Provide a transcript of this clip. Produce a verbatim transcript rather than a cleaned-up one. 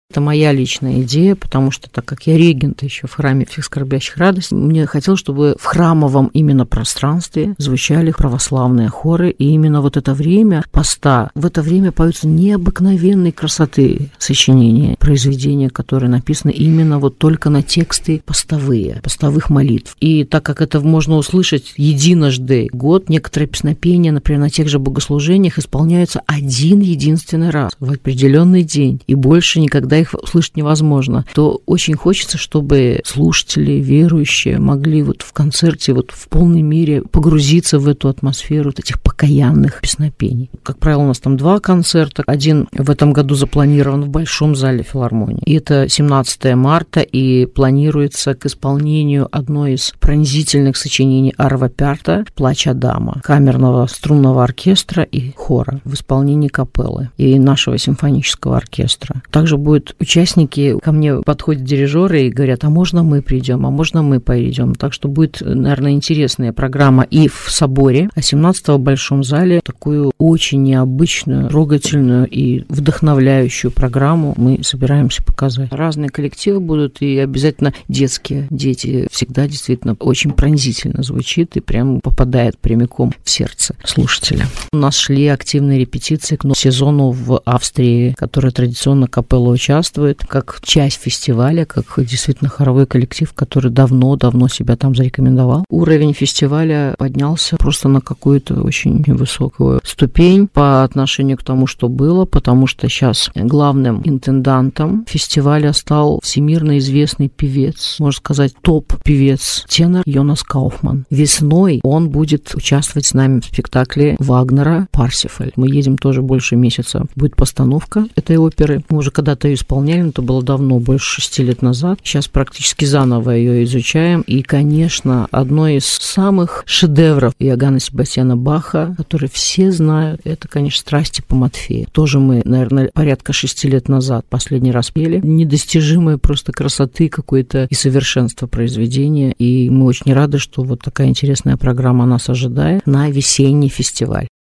Это моя личная идея, потому что, так как я регент еще в храме всех скорбящих радостей, мне хотелось, чтобы в храмовом именно пространстве звучали православные хоры, и именно вот это время поста, в это время поются необыкновенной красоты сочинения, произведения, которые написаны именно вот только на тексты постовые, постовых молитв. И так как это можно услышать единожды в год, некоторые песнопения, например, на тех же богослужениях исполняются один единственный раз в определенный день, и больше никогда их услышать невозможно, то очень хочется, чтобы слушатели, верующие могли вот в концерте вот в полной мере погрузиться в эту атмосферу вот этих покаянных песнопений. Как правило, у нас там два концерта. Один в этом году запланирован в Большом зале филармонии. И это семнадцатого марта, и планируется к исполнению одной из пронзительных сочинений Арво Пярта «Плач Адама», камерного струнного оркестра и хора в исполнении капеллы и нашего симфонического оркестра. Также будет участники, ко мне подходят дирижеры и говорят, а можно мы придем, а можно мы пойдем. Так что будет, наверное, интересная программа и в соборе, а семнадцатого в Большом зале такую очень необычную, трогательную и вдохновляющую программу мы собираемся показать. Разные коллективы будут, и обязательно детские. Дети всегда действительно очень пронзительно звучит и прям попадает прямиком в сердце слушателя. У нас шли активные репетиции к сезону в Австрии, которая традиционно капелла участвует как часть фестиваля, как действительно хоровой коллектив, который давно-давно себя там зарекомендовал. Уровень фестиваля поднялся просто на какую-то очень высокую ступень по отношению к тому, что было, потому что сейчас главным интендантом фестиваля стал всемирно известный певец, можно сказать, топ-певец, тенор Йонас Кауфман. Весной он будет участвовать с нами в спектакле Вагнера «Парсифаль». Мы едем тоже больше месяца. Будет постановка этой оперы. Мы уже когда-то ее исполняли, но это было давно, больше шести лет назад. Сейчас практически заново ее изучаем. И, конечно, одно из самых шедевров Иоганна Себастьяна Баха, который все знают, это, конечно, «Страсти по Матфею». Тоже мы, наверное, порядка шести лет назад последний раз пели. Недостижимой просто красоты какой-то и совершенства произведения. И мы очень рады, что вот такая интересная программа нас ожидает на весенний фестиваль.